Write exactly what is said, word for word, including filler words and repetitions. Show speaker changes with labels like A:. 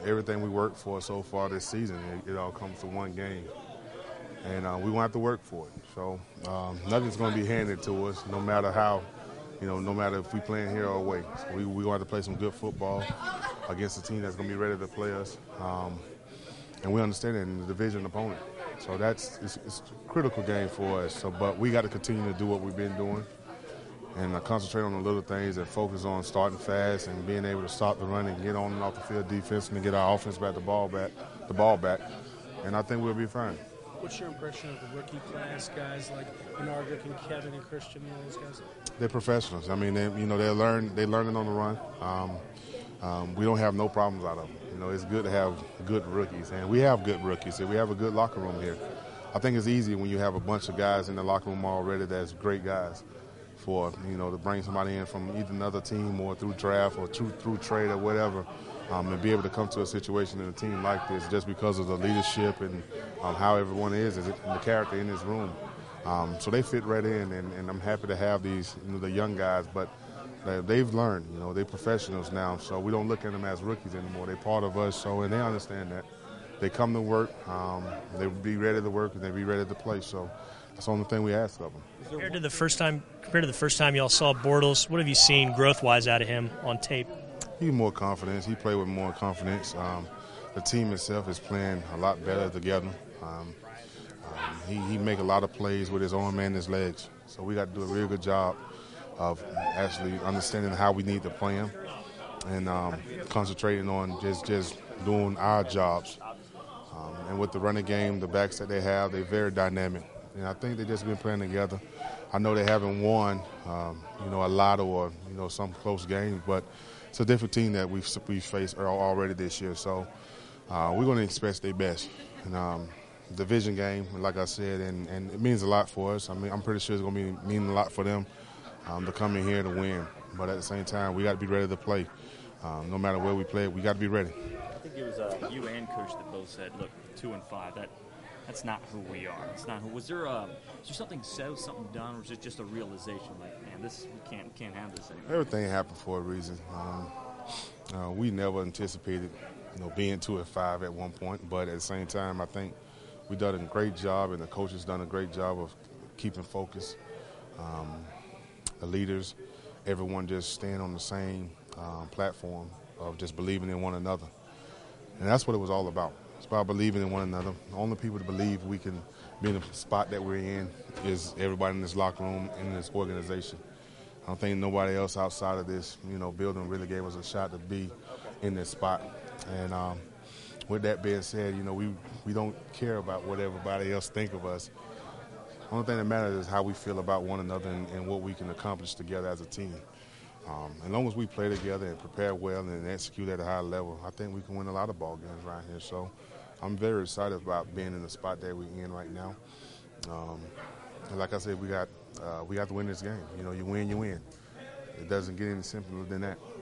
A: Everything we worked for so far this season, it, it all comes to one game. And uh, we won't have to work for it. So um, nothing's going to be handed to us, no matter how, you know, no matter if we playing here or away. So we we going to have to play some good football against a team that's going to be ready to play us. Um, and we understand it in the division opponent. So that's it's, it's a critical game for us. So, but we got to continue to do what we've been doing and uh, concentrate on the little things and focus on starting fast and being able to stop the run and get on and off the field defensively and get our offense back the ball back, the ball back. And I think we'll be fine.
B: What's your impression of the rookie class, guys like Bernardrick and Kevin and Christian and all those guys?
A: They're professionals. I mean, they, you know, they learn they learning on the run. Um, um, we don't have no problems out of them. You know, it's good to have good rookies, and we have good rookies. We have a good locker room here. I think it's easy when you have a bunch of guys in the locker room already that's great guys for, you know, to bring somebody in from either another team or through draft or through, through trade or whatever. Um, and be able to come to a situation in a team like this just because of the leadership and um, how everyone is, and the character in this room. Um, so they fit right in, and, and I'm happy to have these, you know, the young guys, but they, they've learned, you know, they're professionals now, so we don't look at them as rookies anymore. They're part of us, so, and they understand that. They come to work, um, they be ready to work, and they be ready to play, so that's the only thing we ask of them.
C: Compared to the first time, compared to the first time y'all saw Bortles, what have you seen growth-wise out of him on tape?
A: He's more confidence. He played with more confidence. Um, the team itself is playing a lot better together. Um, um, he, he make a lot of plays with his arm and his legs. So we got to do a real good job of actually understanding how we need to play him and um, concentrating on just, just doing our jobs. Um, and with the running game, the backs that they have, they're very dynamic. And I think they've just been playing together. I know they haven't won, um, you know, a lot or, you know, some close games, but it's a different team that we've, we've faced already this year. So uh, we're going to expect their best. And, um, division game, like I said, and, and it means a lot for us. I mean, I'm pretty sure it's going to be mean a lot for them um, to come in here to win. But at the same time, we got to be ready to play. Um, no matter where we play, we got to be ready.
D: I think it was uh, you and Coach that both said, look, two and five, that that's not who we are. It's not who. Was there, uh, was there something said, something done, or was it just a realization like, man, this we can't can't handle this anymore?
A: Everything happened for a reason. Um, uh, we never anticipated, you know, being two and five at one point, but at the same time, I think we done a great job, and the coaches done a great job of keeping focus. Um, the leaders, everyone just staying on the same um, platform of just believing in one another, and that's what it was all about. It's about believing in one another. The only people to believe we can be in the spot that we're in is everybody in this locker room and in this organization. I don't think nobody else outside of this, you know, building really gave us a shot to be in this spot. And um, with that being said, you know, we, we don't care about what everybody else think of us. The only thing that matters is how we feel about one another and, and what we can accomplish together as a team. Um, as long as we play together and prepare well and execute at a high level, I think we can win a lot of ball games around here. So I'm very excited about being in the spot that we're in right now. Um, and like I said, we got uh, we got to win this game. You know, you win, you win. It doesn't get any simpler than that.